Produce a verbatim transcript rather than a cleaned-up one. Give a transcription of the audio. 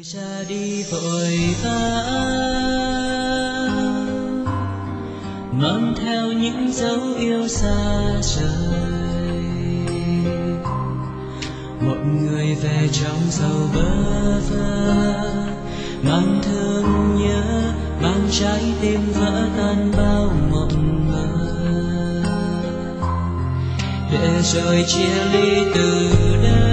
ra đi vội vã mang theo những dấu yêu xa rời, một người về trong sầu bơ vơ, mang thương nhớ, mang trái tim vỡ tan bao mộng mơ, để rồi chia ly từ đây.